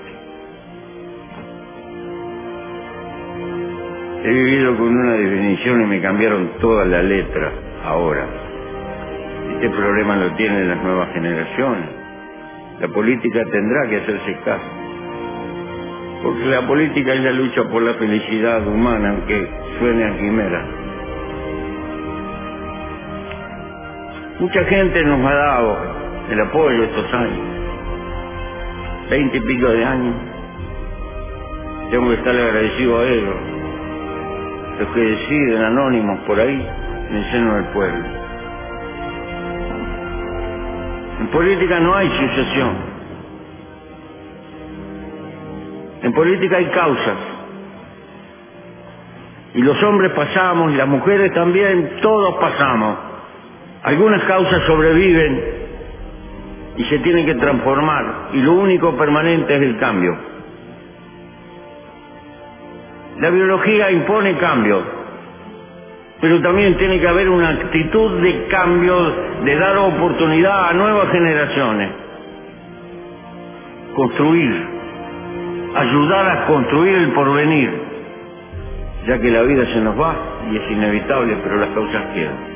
He vivido con una definición y me cambiaron toda la letra ahora. Este problema lo tienen las nuevas generaciones. La política tendrá que hacerse caso, porque la política es la lucha por la felicidad humana, aunque suene a quimera. Mucha gente nos ha dado el apoyo estos años, 20 y pico de años. Tengo que estarle agradecido a ellos, los que deciden anónimos por ahí en el seno del pueblo. En política no hay sucesión. En política hay causas. Y los hombres pasamos, y las mujeres también, todos pasamos. Algunas causas sobreviven y se tienen que transformar, y lo único permanente es el cambio. La biología impone cambio, pero también tiene que haber una actitud de cambio, de dar oportunidad a nuevas generaciones. Construir, ayudar a construir el porvenir, ya que la vida se nos va y es inevitable, pero las causas quedan.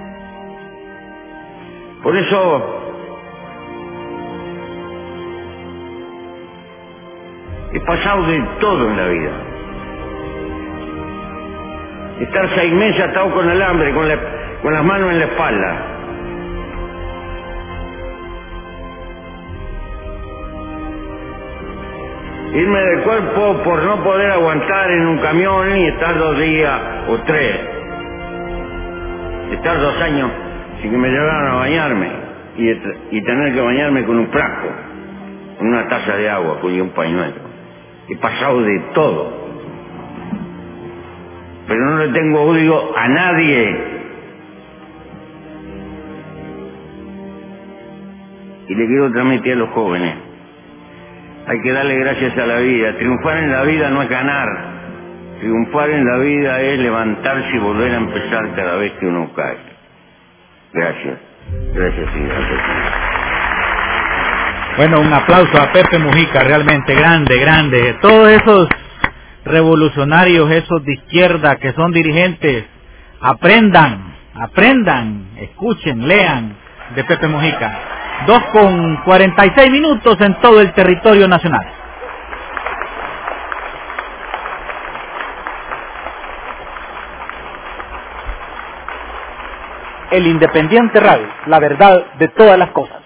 Por eso he pasado de todo en la vida. Estar 6 meses atado con alambre, con las manos en la espalda. Irme del cuerpo por no poder aguantar en un camión y estar 2 días o 3. Estar 2 años sin que me llevaran a bañarme y tener que bañarme con un frasco, con una taza de agua y un pañuelo. He pasado de todo, pero no le tengo odio a nadie. Y le quiero transmitir a los jóvenes, hay que darle gracias a la vida. Triunfar en la vida no es ganar, triunfar en la vida es levantarse y volver a empezar cada vez que uno cae. Gracias, gracias y gracias. Bueno, un aplauso a Pepe Mujica, realmente grande, grande. Todos esos revolucionarios, esos de izquierda que son dirigentes, aprendan, escuchen, lean de Pepe Mujica. 2:46 en todo el territorio nacional. El Independiente Radio, la verdad de todas las cosas.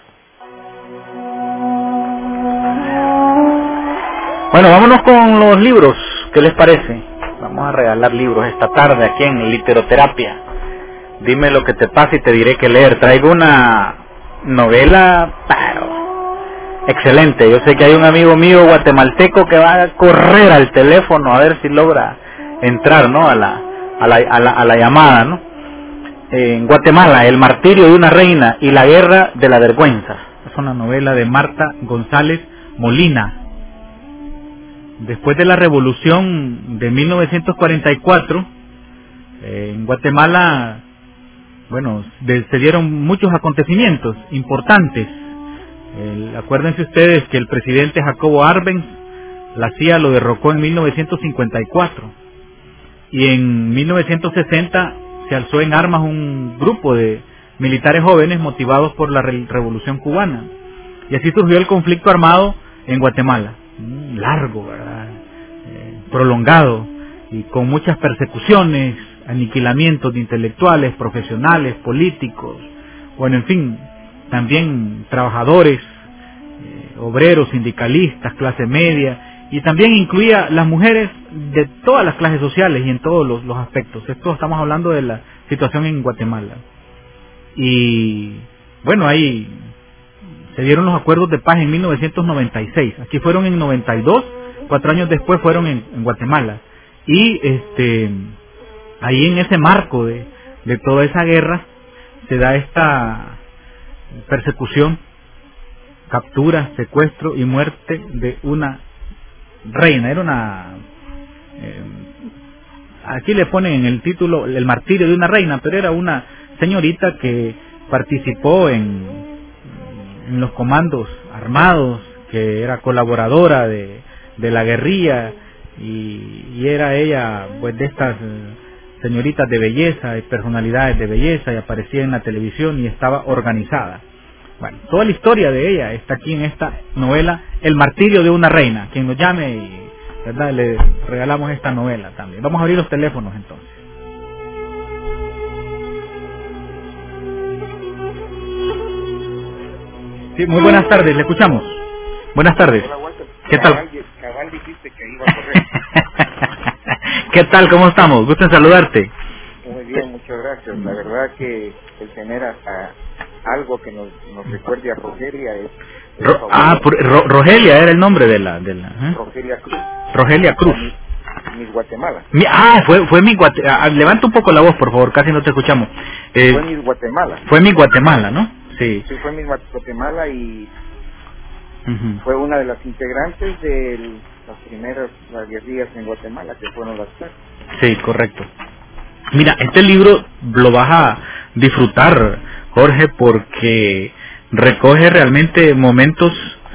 Bueno, vámonos con los libros, ¿qué les parece? Vamos a regalar libros esta tarde aquí en Literoterapia. Dime lo que te pasa y te diré qué leer. Traigo una novela, pero excelente. Yo sé que hay un amigo mío guatemalteco que va a correr al teléfono a ver si logra entrar, ¿no? a la llamada, ¿no? En Guatemala, El martirio de una reina y la guerra de la vergüenza. Es una novela de Marta González Molina. Después de la revolución de 1944, en Guatemala, bueno, se dieron muchos acontecimientos importantes. Acuérdense ustedes que el presidente Jacobo Arbenz, la CIA lo derrocó en 1954. Y en 1960 se alzó en armas un grupo de militares jóvenes motivados por la revolución cubana. Y así surgió el conflicto armado en Guatemala. Largo, ¿verdad? Prolongado y con muchas persecuciones, aniquilamientos de intelectuales, profesionales, políticos, bueno, en fin, también trabajadores, obreros, sindicalistas, clase media, y también incluía las mujeres de todas las clases sociales y en todos los aspectos. Esto estamos hablando de la situación en Guatemala. Y bueno, ahí se dieron los acuerdos de paz en 1996. Aquí fueron en 92 4 años después fueron en Guatemala. Y ahí en ese marco de toda esa guerra se da esta persecución, captura, secuestro y muerte de una reina. Era una... aquí le ponen en el título el martirio de una reina, pero era una señorita que participó en los comandos armados, que era colaboradora de la guerrilla, y era ella pues de estas señoritas de belleza y personalidades de belleza, y aparecía en la televisión y estaba organizada. Bueno, toda la historia de ella está aquí en esta novela, El martirio de una reina. Quien nos llame, y ¿verdad?, le regalamos esta novela también. Vamos a abrir los teléfonos entonces. Sí, muy buenas tardes, le escuchamos. Buenas tardes. Hola, Walter. ¿Qué tal? Cabal dijiste que iba a correr. ¿Qué tal? ¿Cómo estamos? Gusto en saludarte. Muy bien, muchas gracias. La verdad que el tener algo que nos recuerde a Rogelia es... Rogelia era el nombre de la Rogelia Cruz. Rogelia Cruz. Miss Guatemala. Fue mi Guatemala. Levanta un poco la voz, por favor, casi no te escuchamos. Fue Miss Guatemala. Fue Miss Guatemala, ¿no? Sí. Sí, fue Miss Guatemala y fue una de las integrantes de las guerrillas en Guatemala, que fueron las FARC. Sí, correcto. Mira, este libro lo vas a disfrutar, Jorge, porque recoge realmente momentos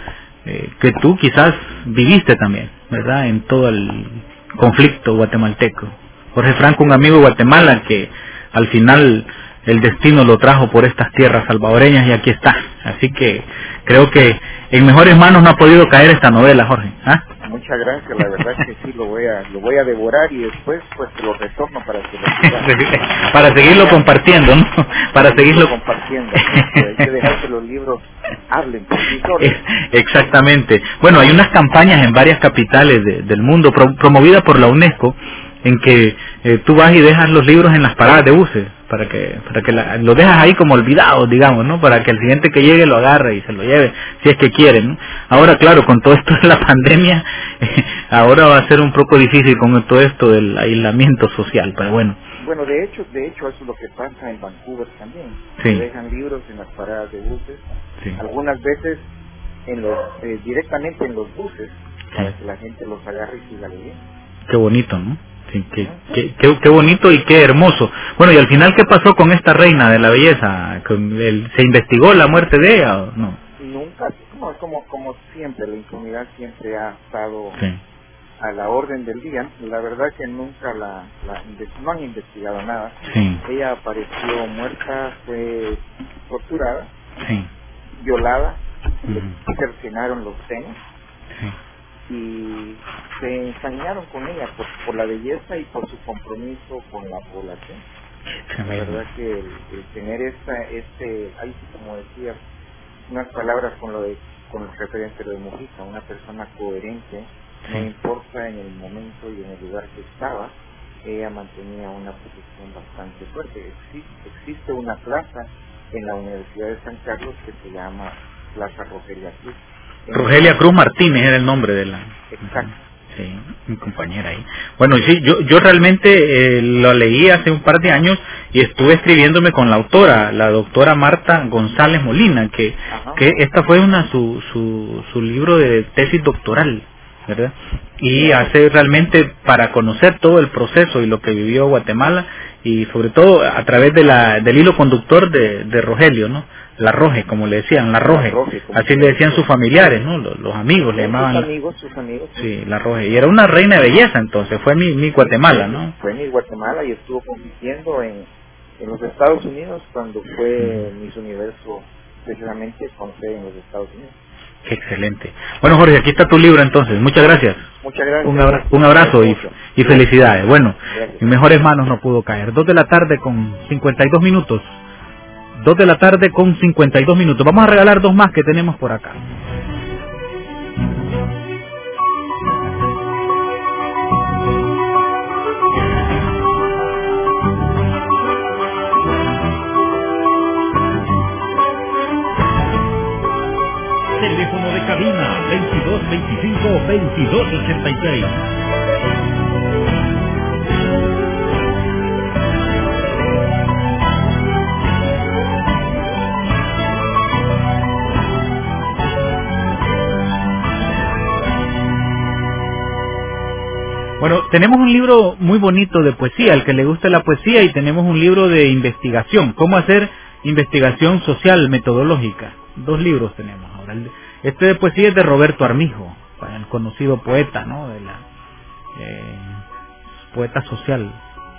que tú quizás viviste también, ¿verdad?, en todo el conflicto guatemalteco. Jorge Franco, un amigo de Guatemala que al final el destino lo trajo por estas tierras salvadoreñas y aquí está. Así que creo que en mejores manos no ha podido caer esta novela, Jorge. ¿Ah? Muchas gracias, la verdad es que sí, lo voy a devorar y después pues te lo retorno para que lo para seguirlo compartiendo, ¿no? Para seguirlo compartiendo. Hay que dejar que los libros hablen por sí solos. Exactamente. Bueno, hay unas campañas en varias capitales del mundo promovidas por la UNESCO en que tú vas y dejas los libros en las paradas de buses para que lo dejas ahí como olvidado, digamos, ¿no? Para que el siguiente que llegue lo agarre y se lo lleve, si es que quiere, ¿no? Ahora, claro, con todo esto de la pandemia, ahora va a ser un poco difícil con todo esto del aislamiento social, pero bueno. Bueno, de hecho eso es lo que pasa en Vancouver también. Sí. Dejan libros en las paradas de buses, sí. Algunas veces directamente en los buses, para que la gente los agarre y siga leyendo. Qué bonito, ¿no? Sí, qué bonito y qué hermoso. Bueno, y al final, ¿qué pasó con esta reina de la belleza? ¿Se investigó la muerte de ella o no? Nunca, como siempre, la impunidad siempre ha estado a la orden del día. La verdad que nunca no han investigado nada. Sí. Ella apareció muerta, fue torturada, sí, violada, uh-huh, le cercenaron los senos, sí, y se ensañaron con ella por la belleza y por su compromiso con la población. La verdad que el tener ahí sí, como decía, unas palabras con el referente de Mujica, una persona coherente, no importa en el momento y en el lugar que estaba, ella mantenía una posición bastante fuerte. Existe una plaza en la Universidad de San Carlos que se llama Plaza Rogelia Cruz. Rogelia Cruz Martínez era el nombre de la... Exacto. Sí, mi compañera ahí. Bueno, sí, yo realmente lo leí hace un par de años y estuve escribiéndome con la autora, la doctora Marta González Molina, que esta fue su libro de tesis doctoral, ¿verdad? Y hace realmente para conocer todo el proceso y lo que vivió Guatemala, y sobre todo a través del hilo conductor de Rogelio, ¿no? La Roge, como le decían, la Roge, así le decían sus familiares, ¿no? Los amigos le llamaban. Sus amigos. Sí, la Roge. Y era una reina de belleza, entonces, fue mi Guatemala, ¿no? Fue mi Guatemala y estuvo compitiendo en los Estados Unidos cuando fue Miss Universo, precisamente con sede en los Estados Unidos. Qué excelente. Bueno, Jorge, aquí está tu libro entonces. Muchas gracias. Muchas gracias. Un abrazo y felicidades. Bueno, gracias. En mejores manos no pudo caer. 2 de la tarde con 52 minutos. 2 de la tarde con 52 minutos. Vamos a regalar 2 más que tenemos por acá. Teléfono de cabina 2225-2286. Bueno, tenemos un libro muy bonito de poesía, al que le guste la poesía, y tenemos un libro de investigación, cómo hacer investigación social metodológica. 2 libros tenemos ahora. Este de poesía es de Roberto Armijo, el conocido poeta, ¿no? De la poeta social.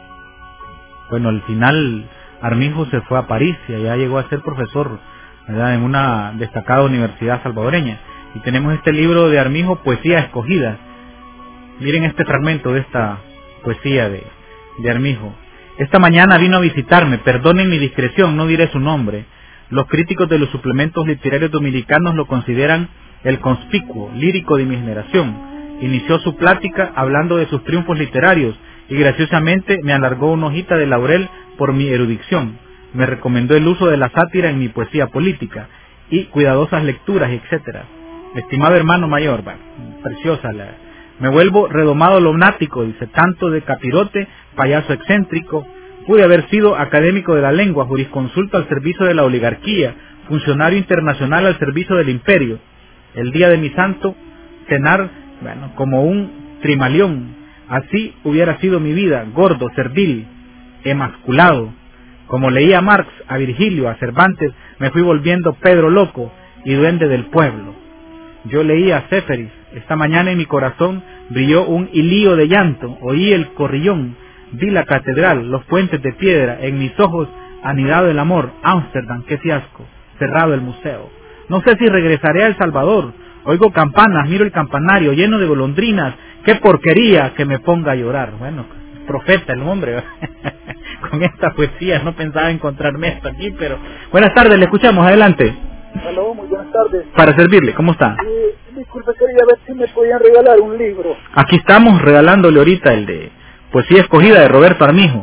Bueno, al final Armijo se fue a París y allá llegó a ser profesor, ¿verdad?, en una destacada universidad salvadoreña. Y tenemos este libro de Armijo, Poesía Escogida. Miren este fragmento de esta poesía de Armijo. Esta mañana vino a visitarme, perdonen mi discreción, no diré su nombre. Los críticos de los suplementos literarios dominicanos lo consideran el conspicuo, lírico de mi generación. Inició su plática hablando de sus triunfos literarios y graciosamente me alargó una hojita de laurel por mi erudición. Me recomendó el uso de la sátira en mi poesía política y cuidadosas lecturas, etcétera. Estimado hermano mayor, preciosa me vuelvo redomado lunático, dice, tanto de capirote, payaso excéntrico. Pude haber sido académico de la lengua, jurisconsulto al servicio de la oligarquía, funcionario internacional al servicio del imperio. El día de mi santo, cenar, como un trimalión. Así hubiera sido mi vida, gordo, servil, emasculado. Como leía a Marx, a Virgilio, a Cervantes, me fui volviendo Pedro loco y duende del pueblo. Yo leía a Séferis. Esta mañana en mi corazón brilló un hilío de llanto, oí el corrillón, vi la catedral, los puentes de piedra, en mis ojos anidado el amor, Ámsterdam, qué fiasco, cerrado el museo. No sé si regresaré a El Salvador, oigo campanas, miro el campanario lleno de golondrinas, qué porquería que me ponga a llorar. Bueno, profeta el hombre, con esta poesía no pensaba encontrarme esto aquí, pero... Buenas tardes, le escuchamos, adelante. Hola, muy buenas tardes. Para servirle, ¿cómo está? Disculpe, quería ver si me podían regalar un libro. Aquí estamos regalándole ahorita el de Poesía Escogida de Roberto Armijo.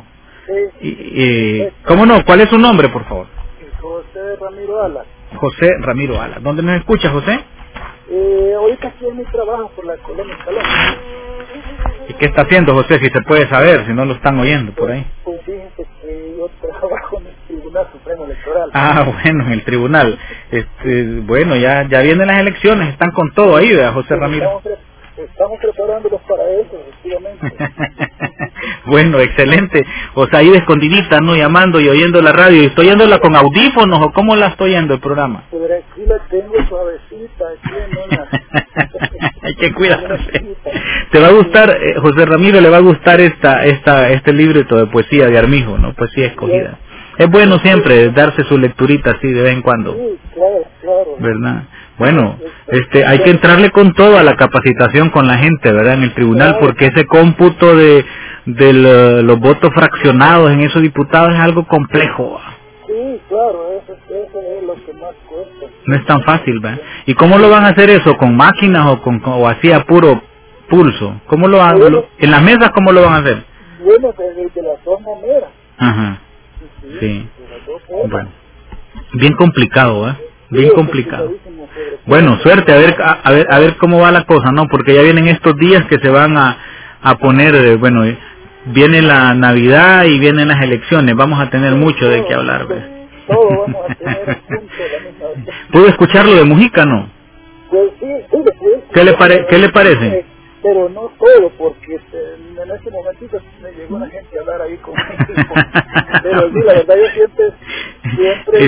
¿Cómo no? ¿Cuál es su nombre, por favor? José Ramiro Alas. José Ramiro Alas. ¿Dónde nos escucha, José? Ahorita estoy en mi trabajo por la colonia Calón. ¿Y qué está haciendo, José, si se puede saber, si no lo están oyendo por ahí? Pues fíjense que yo trabajo en el Tribunal Supremo Electoral. Ah, bueno, en el tribunal. Bueno, ya vienen las elecciones, están con todo ahí, ¿verdad, José Ramiro? Estamos preparándolos para eso, efectivamente. Bueno, excelente. O sea, ahí de escondidita, ¿no? Llamando y oyendo la radio. ¿Y estoy oyéndola con audífonos o cómo la estoy oyendo el programa? Pero aquí la tengo suavecita, aquí en una... Hay que cuidarse. Te va a gustar, José Ramiro, le va a gustar este libreto de poesía de Armijo, ¿no? Poesía Escogida. Es bueno siempre darse su lecturita así de vez en cuando. Sí, claro. ¿Verdad? Bueno, hay que entrarle con todo a la capacitación con la gente, ¿verdad? En el tribunal, porque ese cómputo de los votos fraccionados en esos diputados es algo complejo. Sí, claro, eso es lo que más cuesta. No es tan fácil, ¿verdad? ¿Y cómo lo van a hacer eso? ¿Con máquinas o así a puro pulso? ¿Cómo lo van en las mesas cómo lo van a hacer? Bueno, de las dos maneras. Ajá. Sí. Bueno, bien complicado, ¿eh? Bien complicado. Bueno, suerte, a ver cómo va la cosa, ¿no? Porque ya vienen estos días que se van a poner, bueno, viene la Navidad y vienen las elecciones, vamos a tener mucho de qué hablar, ¿ves? Todo vamos a tener junto la misma vez. ¿Pudo escucharlo de Mujica, no? Pues sí, ¿Qué le parece? Pero no todo, porque en ese momentito me llegó una gente a hablar ahí conmigo. Pero sí, la verdad yo siempre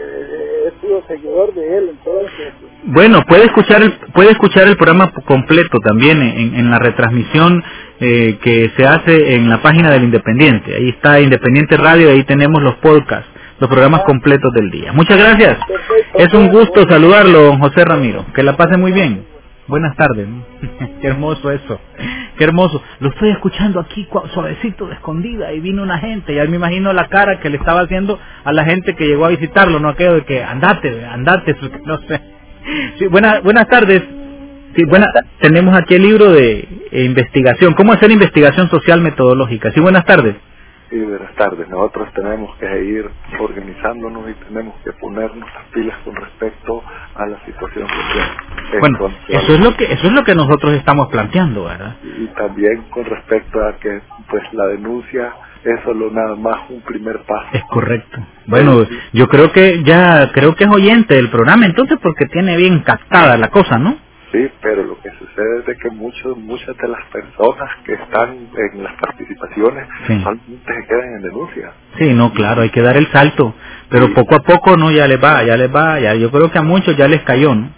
he sido seguidor de él, entonces... Bueno, puede escuchar el programa completo también en la retransmisión que se hace en la página del Independiente. Ahí está Independiente Radio, ahí tenemos los podcasts, los programas completos del día. Muchas gracias. Perfecto. Es un gusto saludarlo, José Ramiro. Que la pase muy bien. Buenas tardes. Qué hermoso eso. Qué hermoso. Lo estoy escuchando aquí suavecito, de escondida, y vino una gente. Ya me imagino la cara que le estaba haciendo a la gente que llegó a visitarlo, no aquello de que andate, no sé. Sí, buenas tardes. Sí, tenemos aquí el libro de investigación. ¿Cómo hacer investigación social metodológica? Sí, buenas tardes. y buenas tardes. Nosotros tenemos que ir organizándonos y tenemos que ponernos las pilas con respecto a la situación social. Bueno, eso es lo que nosotros estamos planteando, ¿verdad? Y también con respecto a que pues la denuncia es solo nada más un primer paso. Es correcto. Bueno, yo creo que es oyente del programa entonces, porque tiene bien captada la cosa, ¿no? Sí, pero lo que sucede es de que muchas de las personas que están en las participaciones solamente se quedan en denuncia. Sí, no, claro, hay que dar el salto, pero poco a poco no, ya les va, yo creo que a muchos ya les cayó, ¿no?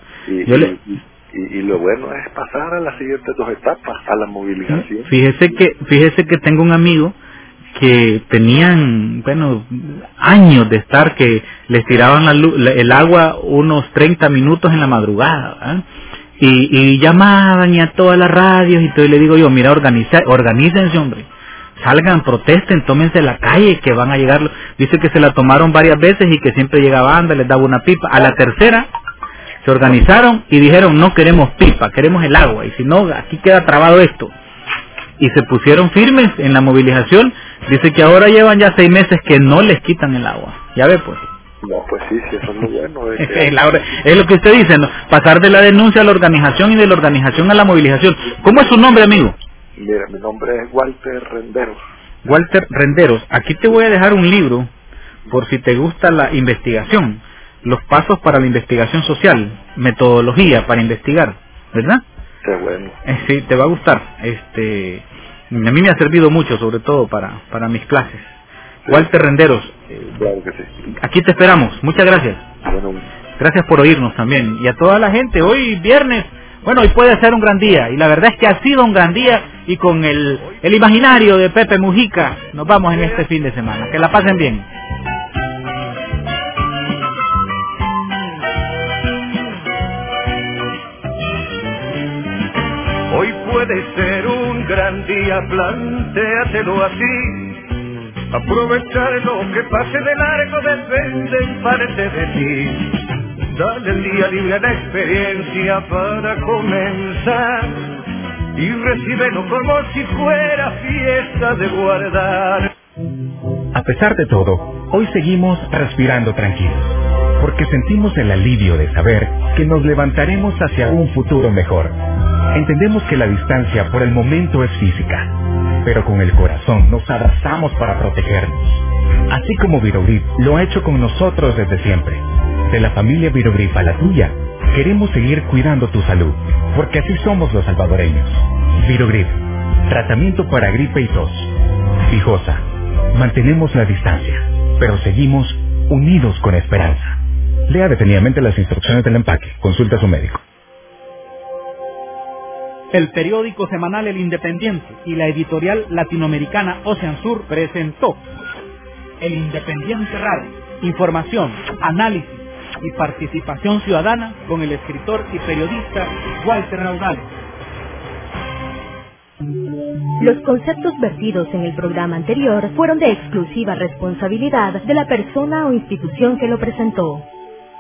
Y lo bueno es pasar a las siguientes 2 etapas, a la movilización. Fíjese que tengo un amigo que tenían, años de estar que les tiraban el agua unos 30 minutos en la madrugada, ¿verdad? Y llamaban y a todas las radios y todo, y le digo yo, mira, organícense, hombre, salgan, protesten, tómense la calle, que van a llegar. Dice que se la tomaron varias veces y que siempre llegaba anda, les daba una pipa. A la tercera se organizaron y dijeron, no queremos pipa, queremos el agua, y si no, aquí queda trabado esto. Y se pusieron firmes en la movilización. Dice que ahora llevan ya 6 meses que no les quitan el agua. Ya ve, pues. No, pues sí, eso es lo bueno. Es lo que usted dice, ¿no? Pasar de la denuncia a la organización y de la organización a la movilización. ¿Cómo es su nombre, amigo? Mira, mi nombre es Walter Renderos. Walter Renderos. Aquí te voy a dejar un libro, por si te gusta la investigación. Los pasos para la investigación social. Metodología para investigar, ¿verdad? Qué bueno. Sí, te va a gustar. A mí me ha servido mucho, sobre todo para mis clases. Sí. Walter Renderos. Claro que sí. Aquí te esperamos. Muchas gracias. Bueno. Gracias por oírnos también. Y a toda la gente, hoy viernes, hoy puede ser un gran día. Y la verdad es que ha sido un gran día. Y con el imaginario de Pepe Mujica, nos vamos en este fin de semana. Que la pasen bien. Hoy puede ser un gran día, plantéatelo así. Aprovechar lo que pase de largo depende en parte de ti. Dale el día libre a la experiencia para comenzar y recíbelo como si fuera fiesta de guardar. A pesar de todo, hoy seguimos respirando tranquilos, porque sentimos el alivio de saber que nos levantaremos hacia un futuro mejor. Entendemos que la distancia por el momento es física, pero con el corazón nos abrazamos para protegernos. Así como Virogrip lo ha hecho con nosotros desde siempre. De la familia Virogrip a la tuya, queremos seguir cuidando tu salud, porque así somos los salvadoreños. Virogrip, tratamiento para gripe y tos. Fijosa, mantenemos la distancia, pero seguimos unidos con esperanza. Lea detenidamente las instrucciones del empaque. Consulta a su médico. El periódico semanal El Independiente y la editorial latinoamericana Ocean Sur presentó El Independiente Radio. Información, análisis y participación ciudadana con el escritor y periodista Walter Raudal. Los conceptos vertidos en el programa anterior fueron de exclusiva responsabilidad de la persona o institución que lo presentó.